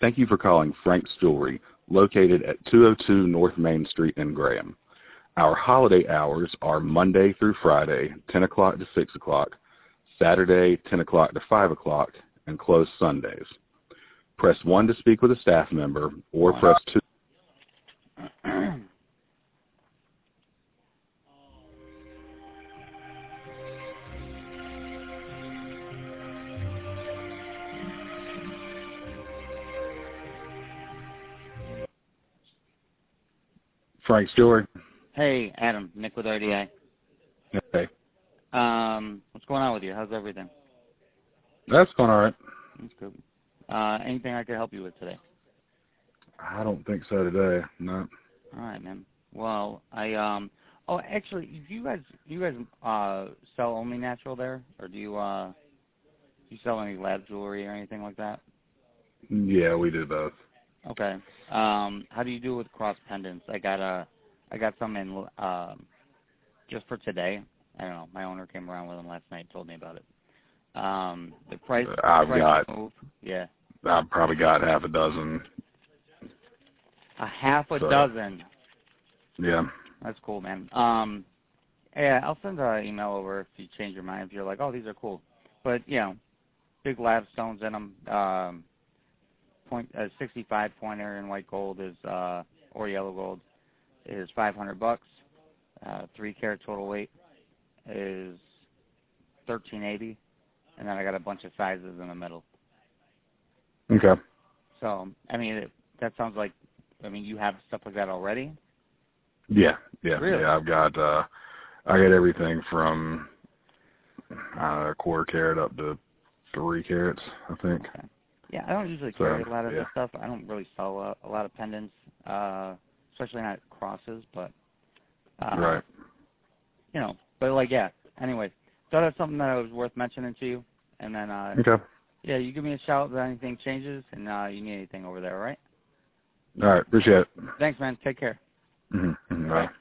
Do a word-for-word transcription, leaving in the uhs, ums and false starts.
Thank you for calling Frank's Jewelry, located at two oh two North Main Street in Graham. Our holiday hours are Monday through Friday, ten o'clock to six o'clock, Saturday, ten o'clock to five o'clock, and closed Sundays. Press one to speak with a staff member, or press two. Frank's Jewelry. Hey, Adam. Nick with R D I. Hey. Um, what's going on with you? How's everything? That's going all right. That's good. Uh, anything I could help you with today? I don't think so today. No. All right, man. Well, I um. Oh, actually, do you guys do you guys uh sell only natural there, or do you uh do you sell any lab jewelry or anything like that? Yeah, we do both. Okay. Um, how do you do with cross pendants? I got a, I got some in um, just for today. I don't know. My owner came around with them last night, told me about it. Um, the price. I've the price got. move, yeah. I've probably got half a dozen. A half a so, dozen. Yeah. That's cool, man. Um, yeah, I'll send an email over if you change your mind. If you're like, oh, these are cool, but you know, big lab stones in them. Um, Point, uh, sixty-five pointer in white gold is uh, or yellow gold is five hundred bucks. Uh, three carat total weight is thirteen eighty, and then I got a bunch of sizes in the middle. Okay. So I mean, it, that sounds like I mean you have stuff like that already. Yeah, yeah, really? yeah. I've got uh, I got everything from uh, a quarter carat up to three carats, I think. Okay. Yeah, I don't usually So, carry a lot of yeah. this stuff. I don't really sell a, a lot of pendants, uh, especially not crosses. But uh, Right. You know, but like yeah. Anyway, so that's something that was worth mentioning to you. And then uh, Okay. yeah, you give me a shout if anything changes and uh, you need anything over there. All right. All right. Appreciate it. Thanks, man. Take care. Mm-hmm. Bye. Bye.